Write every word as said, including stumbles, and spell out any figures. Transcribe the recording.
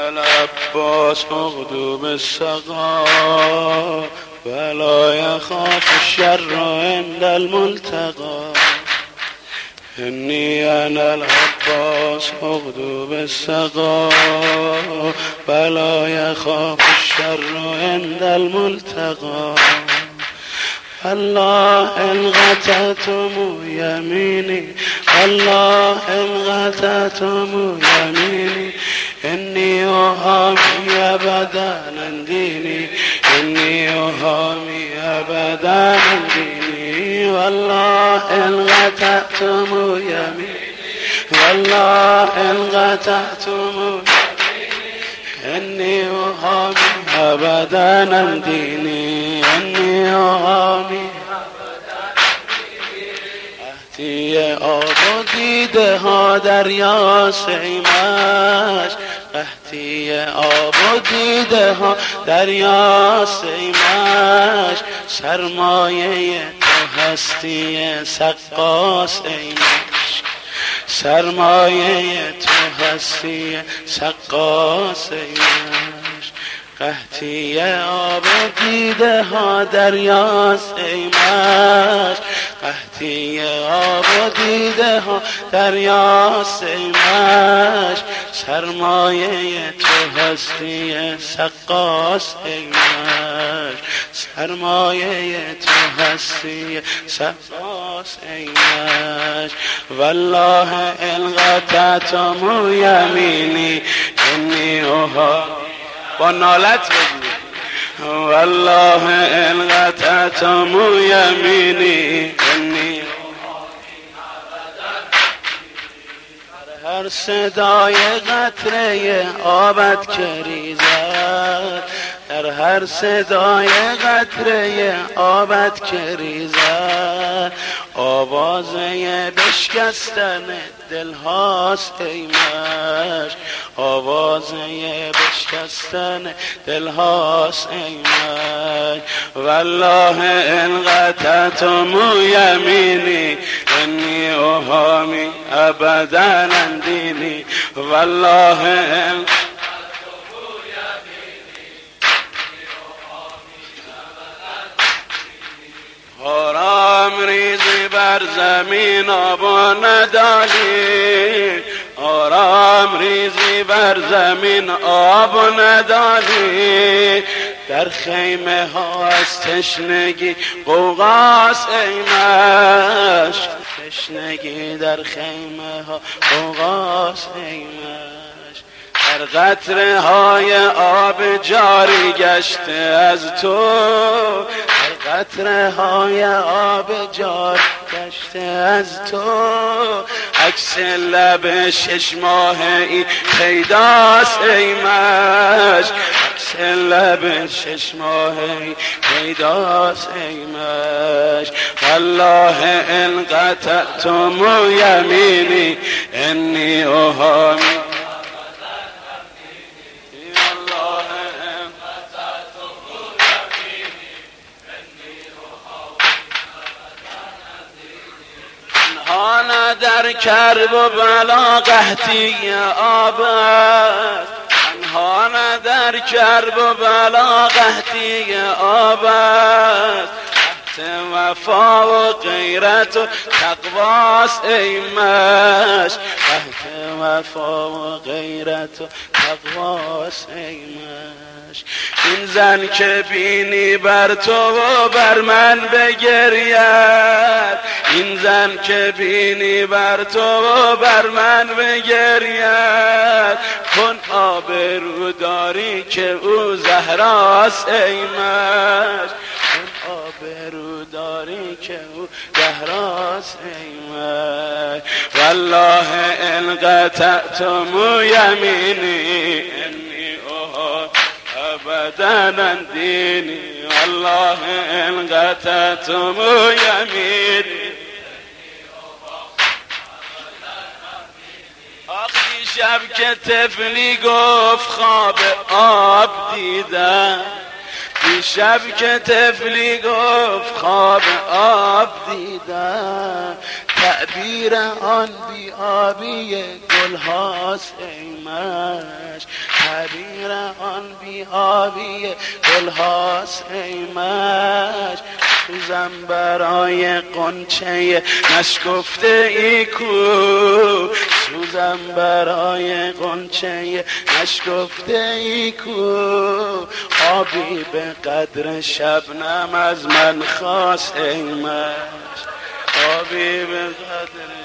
العباس مغضوب السقا ولا يخاف الشر عند الملتقى. إني أنا العباس مغضوب السقا ولا يخاف الشر عند الملتقى. الله إن غتتم يميني الله إن غتتم يميني إني أهامي أبدا عن ديني إني أهامي أبدا عن ديني. والله إن غتتم يميني والله إن غتتم إني أهامي أبدا عن ديني إني أهامي اهتي آب دیده ها دریا سیمش اهتي آب دیده ها دریا سیمش سرمایه تو هستی سقاس ایمش سرمایه تو هستی سقاس ایمش. قحطی آب دیده ها دریا سیمش قحطی آب دیده ها دریا سیمش سرمایه تو هستی سقاس ایمش سرمایه تو هستی سقاس ایمش. والله ان غتتم یمینی انی اها با نالت بگو. والله ان غتتم یمینی انی هر صدای قطره آبت که ریزد در هر صدای قطره آبت که ریزد آوازه بشکستن دل هاست ایمش آوازه بشکستن دل هاست ایمش. والله ان غتتم یمینی انی اهامی ابدا عن دینی. والله ان آرام ریزی بر زمین آب نداری آرام ریزی بر زمین آب نداری در خیمه ها از تشنگی غوغاست ایمش تشنگی در خیمه ها غوغاست ایمش. در قطره های آب جاری گشته از تو در قطره های آب جاری گشته از تو عکس لب شش ماهی پیداست ایمش عکس لب شش ماهی پیداست ایمش. والله ان غتتم یمینی انی اهامی در کرب و بلا قحطی آب است انهان در کرب و بلا قحطی آب است تحت وفا و غیرت و تقواست ایمش تحت وفا و غیرت و تقواست ایمش. این زن که بینی بر تو و بر من بگرید این زن که بینی بر تو و بر من بگرید کن آبروداری که او زهراست ایمش کن آبروداری که او زهراست ایمش. والله ان غتتم یمینی انی اها ابدا عن دینی. والله ان غتتم یمینی آخی شب که طفلی گفت خواب آب دیدم دیشب که طفلی گفت خواب آب دیدم تعبیر آن بی آبی گل هاست ایمش، تعبیر آن بی آبی گل هاست ایمش. سوزم برای قنچه نشکفته ای کو، سوزم برای قنچه نشکفته ای کو. آبی به قدر شبنم از من خواست ایمش، آبی به قدر